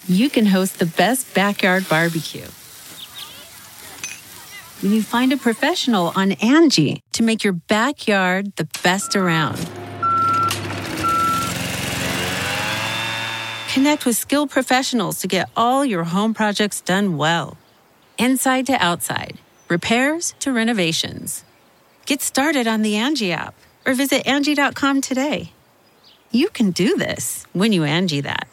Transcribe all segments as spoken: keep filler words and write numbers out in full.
you can host the best backyard barbecue. When you find a professional on Angie to make your backyard the best around. Connect with skilled professionals to get all your home projects done well. Inside to outside, repairs to renovations. Get started on the Angie app or visit Angie dot com today. You can do this when you Angie that.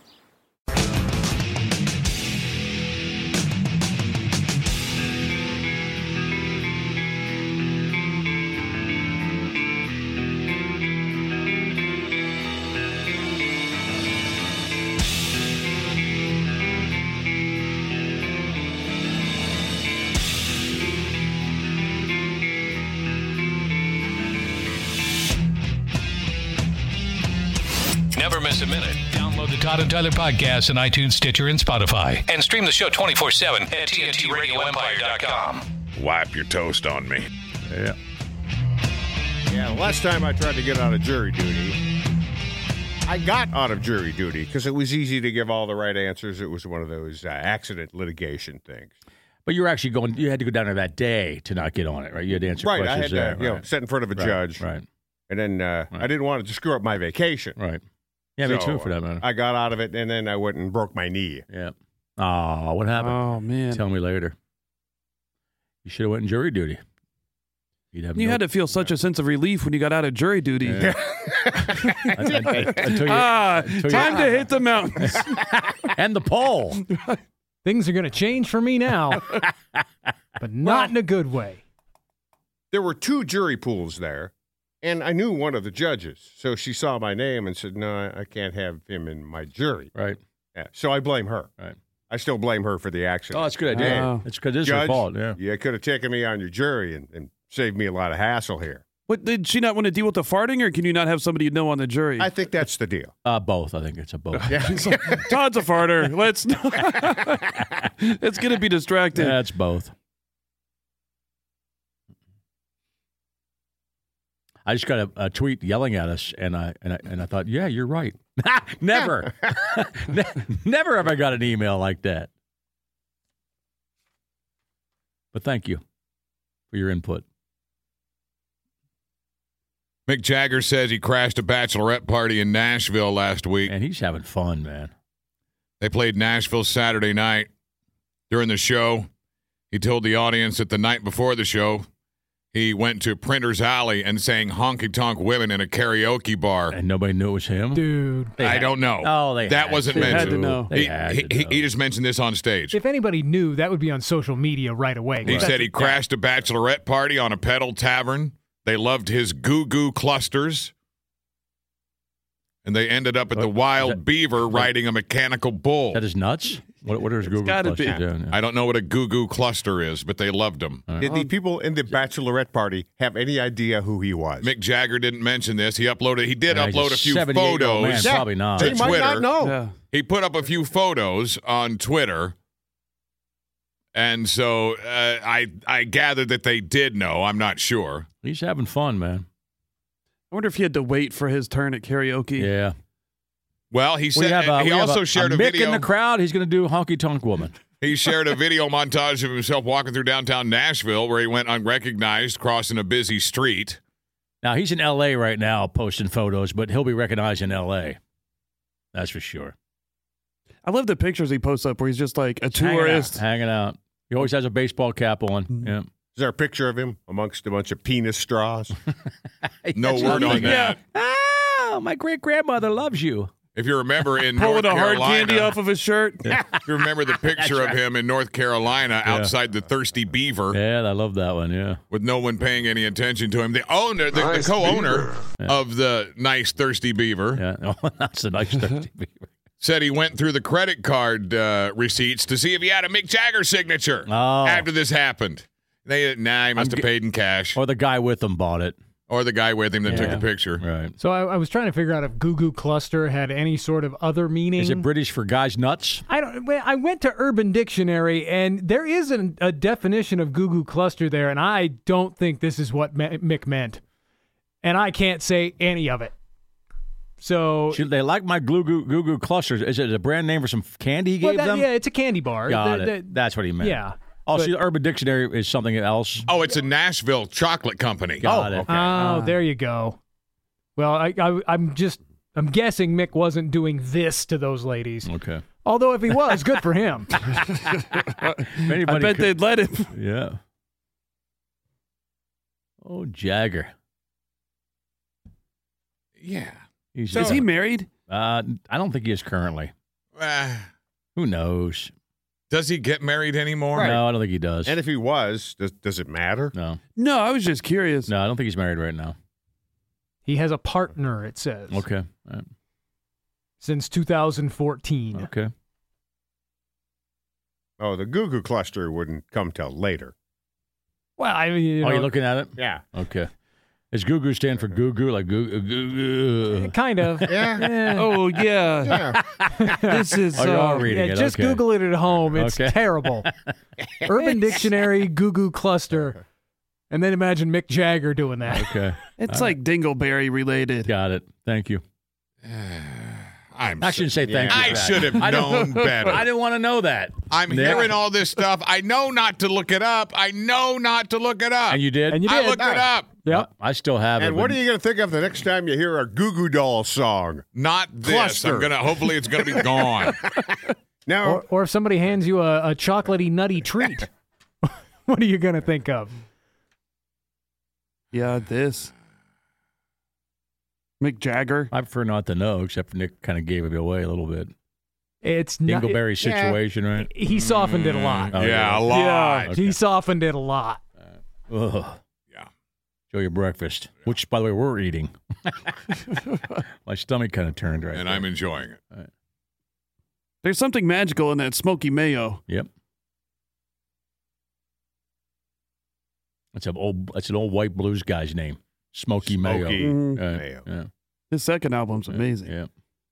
Never miss a minute. Download the Todd and Tyler podcast on iTunes, Stitcher, and Spotify. And stream the show twenty-four seven at T N T radio empire dot com. Wipe your toast on me. Yeah. Yeah, the last time I tried to get out of jury duty, I got out of jury duty because it was easy to give all the right answers. It was one of those uh, accident litigation things. But you were actually going, you had to go down there that day to not get on it, right? You had to answer right, questions. I had to, there, you right. know, sit in front of a right, judge. Right. And then uh, right. I didn't want to screw up my vacation. Right. Yeah, so me too, for that matter. I got out of it, and then I went and broke my knee. Yeah. Oh, what happened? Oh, man. Tell me later. You should have went in jury duty. You'd have You no, had to feel such a sense of relief when you got out of jury duty. Yeah. I, I, I, until you, ah, until time you, to hit the mountains. and the pole. Things are going to change for me now, but not well, in a good way. There were two jury pools there. And I knew one of the judges, so she saw my name and said, no, I can't have him in my jury. Right. Yeah. So I blame her. Right. I still blame her for the accident. Oh, that's a good idea. Oh. It's because it's Judge, her fault, yeah. You could have taken me on your jury and, and saved me a lot of hassle here. What, did she not want to deal with the farting, or can you not have somebody you know on the jury? I think that's the deal. Uh, both. I think it's a both. Yeah. Like, Todd's a farter. Let's It's going to be distracted. Yeah, it's both. I just got a, a tweet yelling at us, and I and I and I thought, yeah, you're right. Never, ne- never have I got an email like that. But thank you for your input. Mick Jagger says he crashed a bachelorette party in Nashville last week. And he's having fun, man. They played Nashville Saturday night. During the show, he told the audience that the night before the show, he went to Printer's Alley and sang Honky Tonk Women in a karaoke bar. And nobody knew it was him? Dude. I don't know. Oh, they That had wasn't to. They mentioned. had to know. They He, had he, to he, know. he just mentioned this on stage. If anybody knew, that would be on social media right away. He That's- said he crashed a bachelorette party on a pedal tavern. They loved his Goo Goo Clusters. And they ended up at the What? Wild Is that- Beaver riding a mechanical bull. That is nuts? What, what is Google gotta Plus be. doing? I don't know what a Goo Goo Cluster is, but they loved him. Did the people in the bachelorette party have any idea who he was? Mick Jagger didn't mention this. He uploaded. He did Yeah, he's upload a few seventy-eight-year-old man, photos. Yeah. Probably not. They To might Twitter. not know. Yeah. He put up a few photos on Twitter, and so uh, I I gathered that they did know. I'm not sure. He's having fun, man. I wonder if he had to wait for his turn at karaoke. Yeah. Well, he We said have a, he we have also a, shared a a, Mick video. in the crowd. He's going to do Honky Tonk Woman. He shared a video montage of himself walking through downtown Nashville, where he went unrecognized, crossing a busy street. Now, he's in L A right now posting photos, but he'll be recognized in L A. That's for sure. I love the pictures he posts up where he's just like a Just hanging out, tourist. Hanging out. He always has a baseball cap on. Mm-hmm. Yeah. Is there a picture of him amongst a bunch of penis straws? No That's word what- on that. Oh, my great grandmother loves you. If you remember in Pulling North a hard Carolina, candy off of his shirt. if you remember the picture of him in North Carolina outside the Thirsty Beaver. Yeah, I love that one. Yeah. With no one paying any attention to him. The owner, the, Nice the co-owner beaver. of the nice Thirsty Beaver Yeah. Oh, that's a nice thirsty beaver. said he went through the credit card uh, receipts to see if he had a Mick Jagger signature Oh. after this happened. They nah, he must I'm have ge- paid in cash. Or the guy with him bought it. Or the guy with him that took Yeah. the picture. Right. So I, I was trying to figure out if Goo Goo Cluster had any sort of other meaning. Is it British for guys nuts? I don't. well, I went to Urban Dictionary, and there is an, a definition of Goo Goo Cluster there, and I don't think this is what Me- Mick meant, and I can't say any of it. So Should they like my Goo Goo Goo Goo clusters? Is it a brand name for some candy he well, gave that- them? yeah, it's a candy bar. Got The- it. the- That's what he meant. yeah. Oh, but- see, the Urban Dictionary is something else. Oh, it's a Nashville chocolate company. Got it. Oh, there you go. Well, I, I, I'm just, I'm guessing Mick wasn't doing this to those ladies. Okay. Although if he was, good for him. If I anybody bet could- they'd let him. Yeah. Oh, Jagger. Yeah. He's, Is he married? Uh, I don't think he is currently. Uh, Who knows? does he get married anymore? No, I don't think he does. And if he was, does, does it matter? no, No, I was just curious. no, I don't think he's married right now. He has a partner, it says, Okay. All right. since two thousand fourteen. Okay. Oh, the Goo Goo cluster wouldn't come till later. Well, I mean, you Oh, know, you looking at it? Yeah. Okay. Does Goo Goo stand for Goo Goo? Like Goo Goo Goo? kind of. Yeah. Eh. Oh, yeah. Yeah. This is. Oh, you're all uh, reading Yeah, it. just okay. Google it at home. It's Okay. terrible. Urban Dictionary, Goo Goo Cluster. And then imagine Mick Jagger doing that. Okay. It's like Dingleberry related. Got it. Thank you. I'm I shouldn't say thank you. I for that. should have I don't- known better. I didn't want to know that. I'm Nick. hearing all this stuff. I know not to look it up. I know not to look it up. And you did? And you I did. looked it up. Yep. I still have it. And what but- are you going to think of the next time you hear a Goo Goo Doll song? Not this. Cluster. I'm gonna. Hopefully, it's gonna be gone. Now, Or, or if somebody hands you a, a chocolatey, nutty treat, what are you going to think of? Yeah, this. Mick Jagger. I prefer not to know, except for Nick kind of gave it away a little bit. It's not. Dingleberry situation, right? He softened it a lot. Oh, yeah, yeah. a lot. Yeah. He softened it a lot. Ugh. Yeah. Show your breakfast, which, by the way, we're eating. My stomach kind of turned right And there. I'm enjoying it. There's something magical in that smoky mayo. Yep. That's an old. That's an old white blues guy's name, Smokey, Mayo. Smokey Mhm. Uh, Mayo. Yeah. His second album's amazing. Yeah.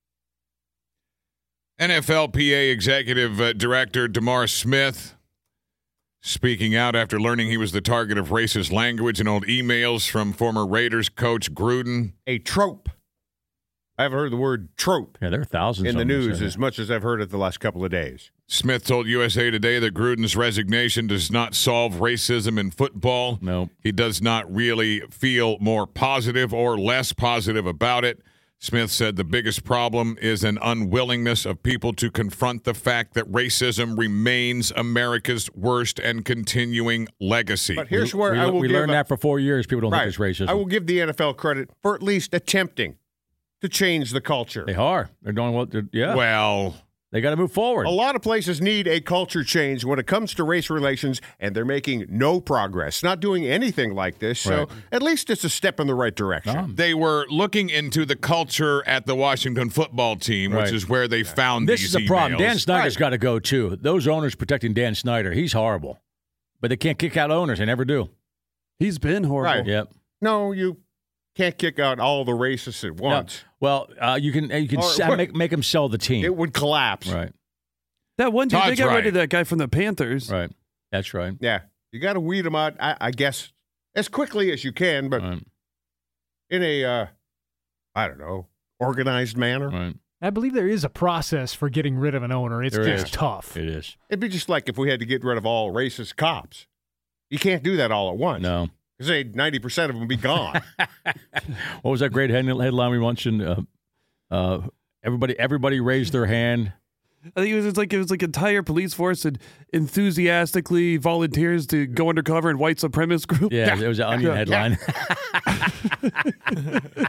N F L P A Executive uh, Director DeMar Smith speaking out after learning he was the target of racist language and old emails from former Raiders coach Gruden. a trope. I haven't heard the word trope Yeah, there are thousands in of the them, news so- as much as I've heard it the last couple of days. Smith told U S A Today that Gruden's resignation does not solve racism in football. No. He does not really feel more positive or less positive about it. Smith said the biggest problem is an unwillingness of people to confront the fact that racism remains America's worst and continuing legacy. But here's where we, I will we give learned a- that for four years. People don't right. think it's racism. I will give the N F L credit for at least attempting to change the culture. They are. They're doing what? They're, yeah. Well, They got to move forward. A lot of places need a culture change when it comes to race relations, and they're making no progress, not doing anything like this. So Right. at least it's a step in the right direction. Um, they were looking into the culture at the Washington football team, which Right. is where they found This these is a problem. emails. Dan Snyder's Right. got to go too. Those owners protecting Dan Snyder, he's horrible. But they can't kick out owners. They never do. He's been horrible. Right. Yep. No, you can't kick out all the racists at No. once. Well, uh, you can you can Or- sa- make make them sell the team. It would collapse. Right. That one dude, they Todd's got right. rid of that guy from the Panthers. Right. That's right. Yeah. You got to weed them out, I, I guess, as quickly as you can, but Right. in a, uh, I don't know, organized manner. Right. I believe there is a process for getting rid of an owner. It's There just is. tough. It is. It'd be just like if we had to get rid of all racist cops. You can't do that all at once. No. Because ninety percent of them would be gone. What was that great head- headline we mentioned? Uh, uh, everybody everybody raised their hand. I think it was it's like it was like entire police force and enthusiastically volunteers to go undercover in white supremacist group. Yeah, it was an Onion Yeah. headline.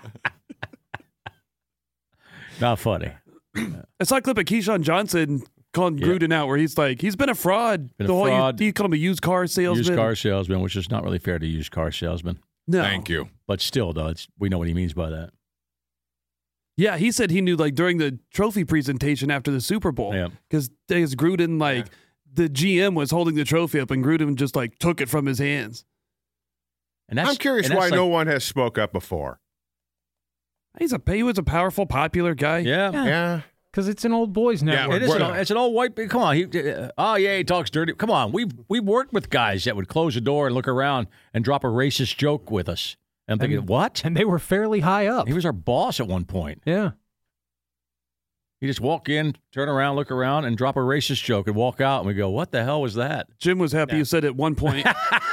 Not funny. I saw a clip of Keyshawn Johnson calling Yeah. Gruden out where he's like, he's been a fraud. Been a the whole fraud. He, he called him a used car salesman. Used car salesman, which is not really fair to used car salesman. No. Thank you. But still, though, it's, we know what he means by that. Yeah, he said he knew like during the trophy presentation after the Super Bowl. Yeah. Because there's Gruden, like the G M was holding the trophy up and Gruden just like took it from his hands. And that's, I'm curious and why that's no like- one has spoke up before. He's a he was a powerful, popular guy. Yeah. Yeah. Because it's an old boys network. It is. An, We're- it's an old white. Come on. He, uh, oh yeah, he talks dirty. Come on. We've we worked with guys that would close the door and look around and drop a racist joke with us And I'm thinking, And- what? And they were fairly high up. He was our boss at one point. Yeah. You just walk in, turn around, look around, and drop a racist joke and walk out, and we go, what the hell was that? Jim was happy you said at one point.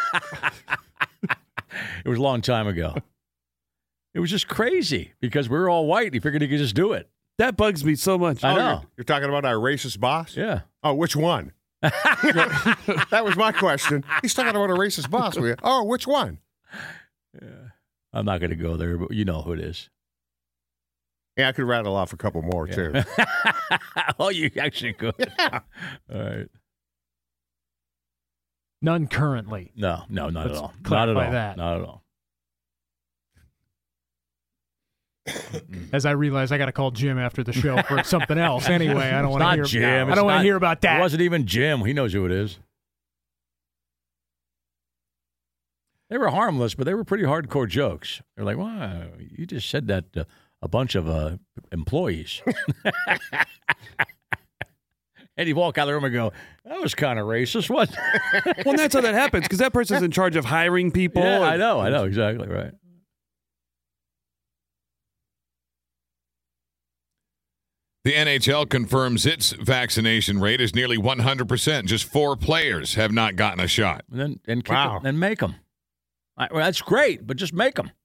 It was a long time ago. It was just crazy because we were all white. He figured he could just do it. That bugs me so much. I Oh, know. You're, you're talking about our racist boss? Yeah. Oh, which one? That was my question. He's talking about a racist boss. We- Oh, which one? I'm not going to go there, but you know who it is. Yeah, I could rattle off a couple more, too. Oh, you actually could. Yeah. All right. None currently. No, no, not Let's at all. Not at clarify all. that. Not at all. As I realize I got to call Jim after the show for something else anyway. I don't want to Not hear. Jim. I It's don't want not- to hear about It that. wasn't even Jim. He knows who it is. They were harmless, but they were pretty hardcore jokes. They're like, wow, you just said that to a bunch of uh, employees. And you walk out of the room and go, that was kind of racist, wasn't it? Well, that's how that happens because that person's in charge of hiring people. Yeah, I and- know. I know. Exactly right. The N H L confirms its vaccination rate is nearly one hundred percent. Just four players have not gotten a shot. And then and kick Wow. them, and make them. I, well, that's great, but just make them.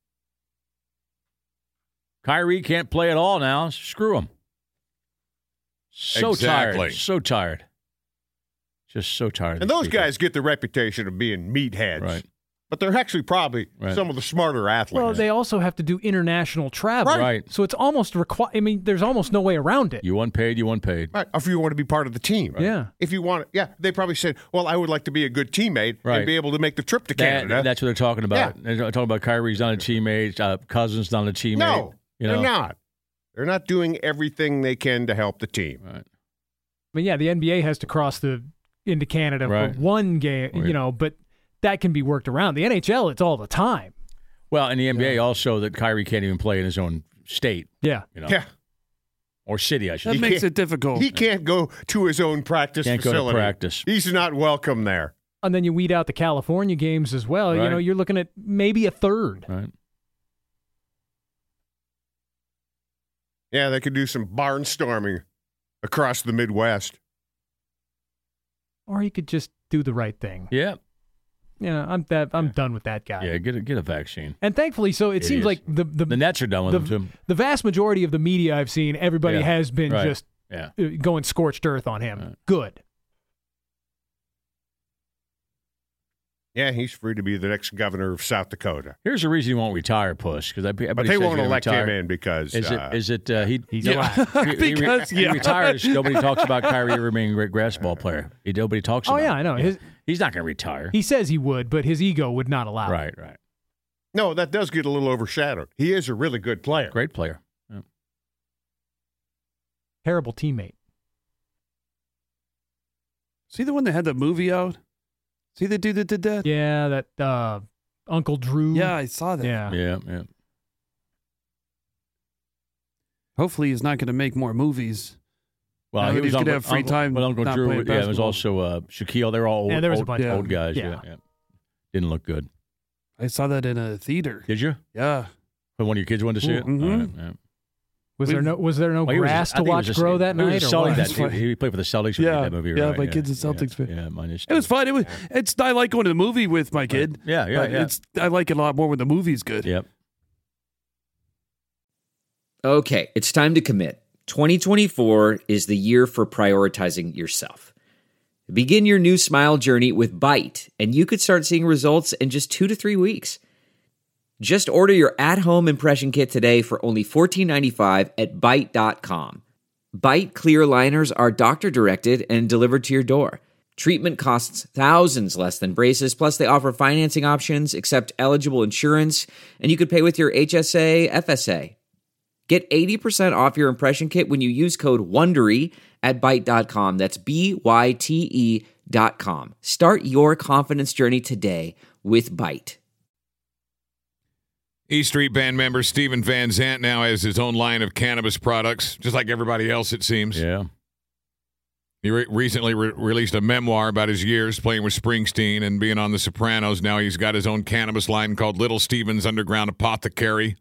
Kyrie can't play at all now. Screw him. So Exactly. tired. So tired. Just so tired. of And these those people. guys get the reputation of being meatheads. Right. But they're actually probably Right. some of the smarter athletes. Well, they also have to do international travel. Right. So it's almost required. I mean, there's almost no way around it. You unpaid, you unpaid. Right. If you want to be part of the team. Yeah. If you want, yeah, they probably said, well, I would like to be a good teammate Right. and be able to make the trip to That, Canada. that's what they're talking about. They're talking about Kyrie's not a teammate, uh, Cousins not a teammate. no, you know? they're not. They're not doing everything they can to help the team. Right. I mean, yeah, the N B A has to cross the into Canada Right. for one game, Right. you know, but that can be worked around. The N H L, it's all the time. Well, in the N B A also that Kyrie can't even play in his own state, Yeah. you know, Yeah. or city, I should That say. makes can't- it difficult. He can't go to his own practice Can't go to facility. practice. He's not welcome there. And then you weed out the California games as well. You Right. know, you're looking at maybe a third. Right. Yeah, they could do some barnstorming across the Midwest. Or you could just do the right thing. Yeah. You know, I'm that I'm done with that guy. Yeah. Get a, get a vaccine. And thankfully, so it, It seems is. like the the, The Nets are done with the, them too. the vast majority of the media I've seen, everybody Yeah. has been Right. just Yeah. uh, going scorched earth on him. Right. Good. Yeah, he's free to be the next governor of South Dakota. Here's the reason he won't retire, Puss, because But they won't elect him in because Is uh, it? Is it? Uh, he, He's he, allowed. he- he- Because, he, yeah. retires. Nobody talks about Kyrie remaining a great basketball player. He, nobody talks Oh about. yeah, I it. know. His, He's not going to retire. he says he would, but his ego would not allow it. right. Right. no, that does get a little overshadowed. He is a really good player. Great player. Yeah. Terrible teammate. See the one that had the movie out? See the dude that did that? Yeah, that uh, Uncle Drew. Yeah, I saw that. Yeah. Yeah. Yeah. Hopefully he's not going to make more movies. Well, Now he that was he's gonna Uncle, have free Uncle- time Well, Uncle not Drew. playing Yeah, it was basketball. also uh, Shaquille. They were all old, Yeah, there was a old, bunch of old them. guys. Yeah. Yeah. yeah. Didn't look good. I saw that in a theater. Did you? Yeah. When one of your kids went to see it? Mhm. All right, yeah. Was there no Was there no Well, he was- grass I to think he watch was a- grow that he was a night? Or Celtic what? that- what? he, he played for the Celtics when he Yeah, did that movie. yeah, right? my kid's a Celtics yeah, fan. Yeah, mine is. It was too. fun. It was. It's. I like going to the movie with my kid. Yeah, yeah, but yeah. It's. I like it a lot more when the movie's good. Yep. Okay, it's time to commit. twenty twenty-four is the year for prioritizing yourself. Begin your new smile journey with Byte, and you could start seeing results in just two to three weeks. Just order your at-home impression kit today for only fourteen ninety-five at Byte dot com. Byte clear liners are doctor-directed and delivered to your door. Treatment costs thousands less than braces, plus they offer financing options, accept eligible insurance, and you could pay with your H S A, F S A. Get eighty percent off your impression kit when you use code WONDERY at Byte dot com. That's B Y T E dot com. Start your confidence journey today with Byte. E Street Band member Steven Van Zandt now has his own line of cannabis products, just like everybody else, it seems. Yeah. He re- recently re- released a memoir about his years playing with Springsteen and being on The Sopranos. Now he's got his own cannabis line called Little Steven's Underground Apothecary.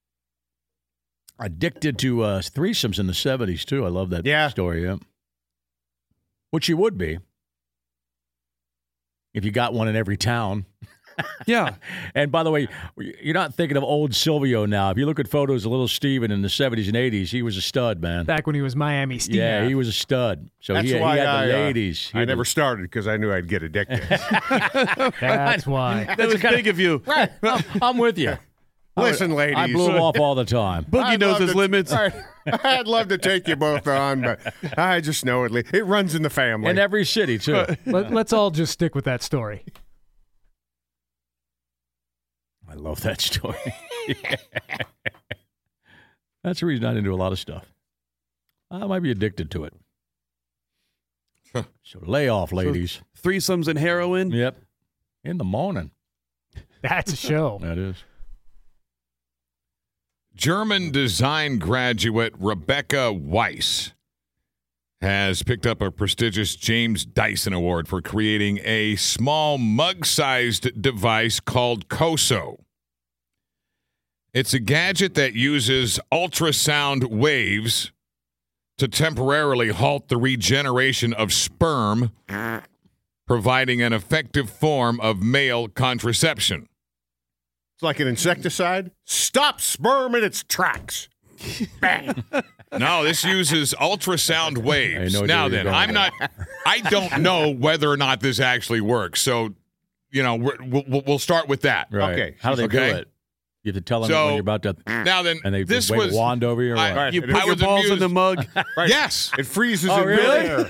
Addicted to uh, threesomes in the seventies, too. I love that Yeah. story, yeah. Which you would be if you got one in every town. Yeah. And by the way, you're not thinking of old Silvio now. If you look at photos of little Steven in the seventies and eighties, he was a stud, man. Back when he was Miami Steve. Yeah, he was a stud. So That's he, he why had I, the uh, ladies. He I had never the- started because I knew I'd get addicted. That's why. That was big of you. Right. I'm, I'm with you. Listen, ladies. I blew him off all the time. Boogie I'd knows love his to- limits. I, I'd love to take you both on, but I just know it. It runs in the family. In every city, too. Let, let's all just stick with that story. I love that story. That's the reason I'm into a lot of stuff. I might be addicted to it. So lay off, ladies. Threesomes and heroin. Yep. In the morning. That's a show. That is. German design graduate Rebecca Weiss has picked up a prestigious James Dyson Award for creating a small mug-sized device called Koso. It's a gadget that uses ultrasound waves to temporarily halt the regeneration of sperm, providing an effective form of male contraception. It's like an insecticide. Stop sperm in its tracks. Bang. No, this uses ultrasound waves. I know Now where you're then, going I'm with not, I don't know whether or not this actually works. So, you know, we're, we'll, we'll start with that. Right. Okay. How do they Okay. do it? You have to tell them So, when you're about to, Now then, and they this just wave was a wand over you or I- what? Right. You It put your was balls in amused. the mug. Right. Yes. It freezes Oh, in really? midair.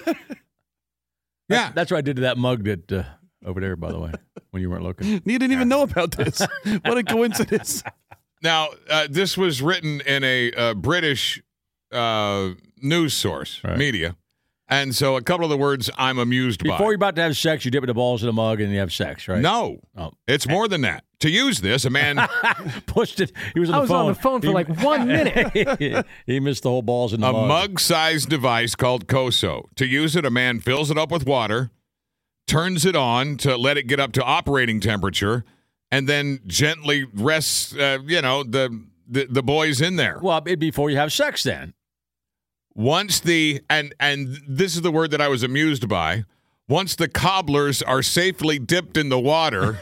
Yeah. That's what I did to that mug that uh, over there, by the way, when you weren't looking. You didn't even know about this. What a coincidence. Now, uh, this was written in a uh, British uh, news source, Right. media. And so a couple of the words I'm amused Before by. you're about to have sex, you dip the balls in a mug and you have sex, right? No. Oh. It's more than that. To use this, a man Pushed it. He was on I the was phone. on the phone for He- like one minute. he missed the whole balls in the a mug. mug-sized device called Koso. To use it, a man fills it up with water, turns it on to let it get up to operating temperature, and then gently rests, uh, you know, the, the the boys in there. Well, it'd be before you have sex then. Once the and and this is the word that I was amused by. Once the cobblers are safely dipped in the water,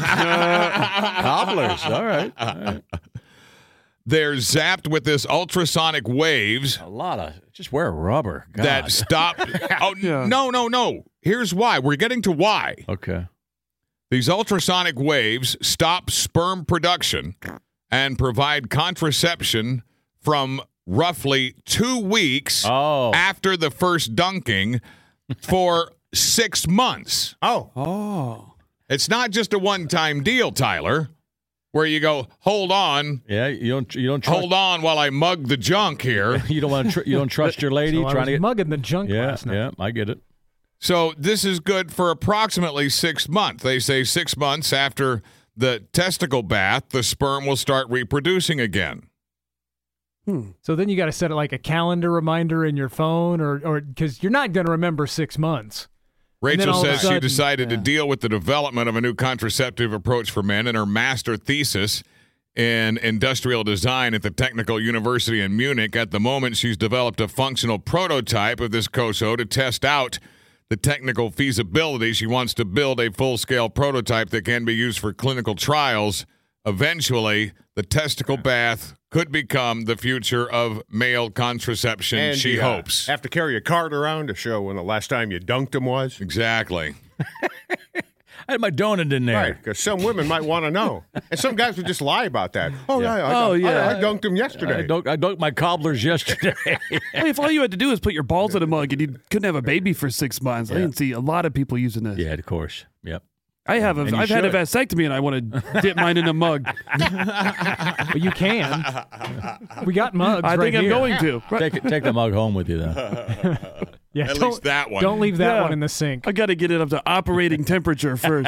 Cobblers. All right. All right. they're zapped with this ultrasonic waves A lot of, just wear rubber. God. that stop. Oh Yeah. no, no, no! Here's why. We're getting to why. Okay. These ultrasonic waves stop sperm production and provide contraception from roughly two weeks Oh. after the first dunking for six months. Oh. Oh. It's not just a one-time deal, Tyler, where you go, hold on, Yeah, you don't you don't trust hold on while I mug the junk here. you don't want to tr- you don't trust your lady So I trying was to get mugging the junk Yeah, last night. yeah, I get it. So this is good for approximately six months. They say six months after the testicle bath, the sperm will start reproducing again. So then you got to set it like a calendar reminder in your phone, or or because you're not going to remember six months. And then Rachel all of a says she sudden- decided to yeah. deal with the development of a new contraceptive approach for men in her master thesis in industrial design at the Technical University in Munich. At the moment, she's developed a functional prototype of this Koso to test out the technical feasibility. She wants to build a full-scale prototype that can be used for clinical trials. Eventually, the testicle bath could become the future of male contraception, And she you, uh, hopes. have to carry a card around to show when the last time you dunked him was. Exactly. I had my donut in there. Right, because some women might want to know. And some guys would just lie about that. Oh, yeah, I, Oh, I- yeah. I, I dunked him I yesterday. dunked, I dunked my cobblers yesterday. Hey, if all you had to do was put your balls in a mug and you couldn't have a baby for six months, I didn't see a lot of people using this. yeah, of course. Yep. I have. A, And you I've had a should. vasectomy and I want to dip mine in a mug. But you can. We got mugs. I right think I'm here. going to. Take it- take the mug home with you then. Yeah, At don't, least that one. Don't leave that Yeah. one in the sink. I got to get it up to operating temperature first.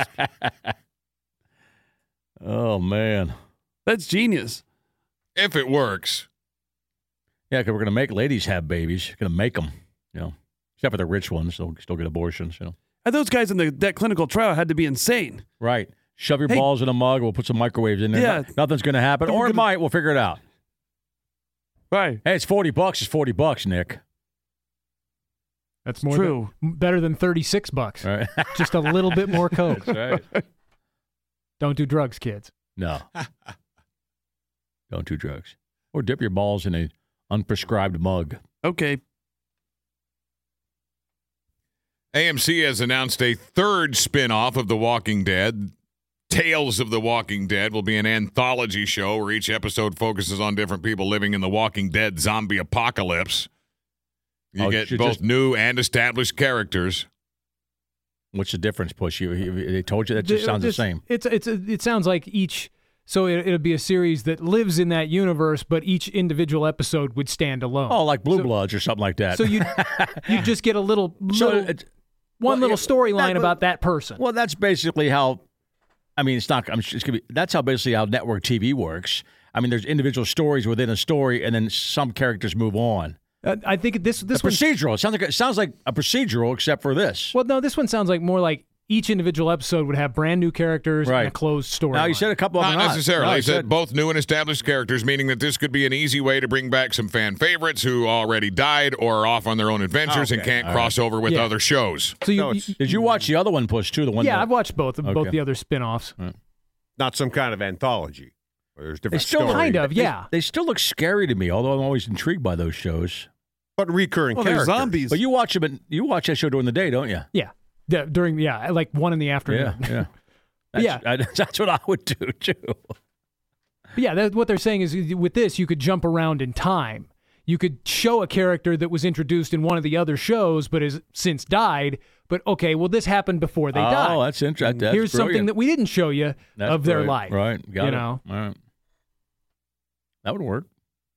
Oh man. That's genius. If it works. Yeah, because we're gonna make ladies have babies. Gonna make them. You know. Except for the rich ones, they'll still get abortions. You know. And those guys in the, that clinical trial had to be insane. Right. Shove your Hey. balls in a mug. We'll put some microwaves in there. Yeah. No- nothing's going to happen. We're Or it gonna- might. We'll figure it out. Right. Hey, it's forty bucks. It's forty bucks, Nick. That's more True. Than, better than thirty-six bucks. All right. Just a little bit more coke. That's right. Don't do drugs, kids. No. Don't do drugs. Or dip your balls in a unprescribed mug. Okay. A M C has announced a third spin-off of The Walking Dead. Tales of the Walking Dead will be an anthology show where each episode focuses on different people living in the Walking Dead zombie apocalypse. You Oh, get you both just- new and established characters. What's the difference, Push? You, you, they told you that just sounds the This- same. It's it's it sounds like each. So it, it'll be a series that lives in that universe, but each individual episode would stand alone. Oh, like Blue So- Bloods or something like that. So you you just get a little, So little it's- one well, little yeah, storyline that- about that person. Well, that's basically how. I mean, it's not. I'm it's gonna be. That's how basically how network T V works. I mean, there's individual stories within a story, and then some characters move on. Uh, I think this this a one. procedural. It sounds like it sounds like a procedural, except for this. Well, no, this one sounds like more like each individual episode would have brand new characters and a Right. closed story. Now you said a couple of Not them are necessarily. No, He you said both new and established characters, meaning that this could be an easy way to bring back some fan favorites who already died or are off on their own adventures and Okay. can't All cross over with Yeah. other shows. So you, No, you- it's- Did you watch the other one, Push, too? The one. yeah, that, I've watched both both Okay. the other spin-offs. Not some kind of anthology where there's They different still stories. Kind of, they- yeah. They still look scary to me, although I'm always intrigued by those shows. But recurring Well, they're characters. zombies. But you watch them. You watch that show during the day, don't you? Yeah, D- during yeah, like one in the afternoon. Yeah, yeah. That's, Yeah. I, that's what I would do too. But yeah, that, what they're saying is with this, you could jump around in time. You could show a character that was introduced in one of the other shows, but has since died. But okay, well, this happened before they oh, died. that's interesting. That's Here's something brilliant. that we didn't show you That's of their brilliant. life. Right. Got you it. know, All right. That would work.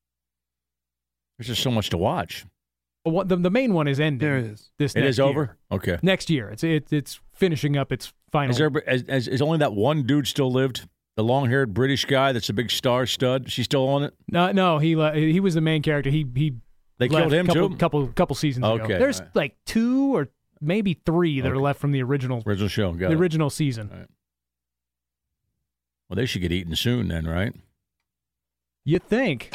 There's just so much to watch. But what, the the main one is ending. There it is. This It next is over? year. Okay. Next year, it's it, it's finishing up its final. Is there is, is, is only that one dude still lived? The long-haired British guy that's a big star stud? She's still on it? No, no, he le- he was the main character. He he They left killed him couple, too? Couple couple seasons ago. Okay, There's all right. like two or maybe three that are Okay. left from the original Original show. Got the it. original season. All right. Well, they should get eaten soon then, right? You think?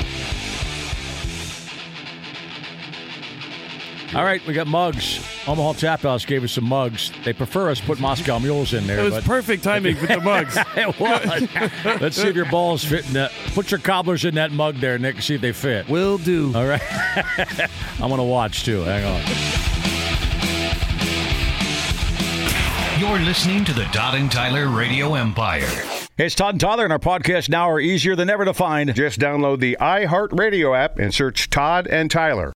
All right, we got mugs. Omaha Tap House gave us some mugs. They prefer us put Moscow Mules in there. It was but perfect timing with the mugs. it was. Let's see if your balls fit in that. Put your cobblers in that mug there, Nick, and see if they fit. Will do. All right. I'm going to watch, too. Hang on. You're listening to the Todd and Tyler Radio Empire. Hey, it's Todd and Tyler, and our podcasts now are easier than ever to find. Just download the iHeartRadio app and search Todd and Tyler.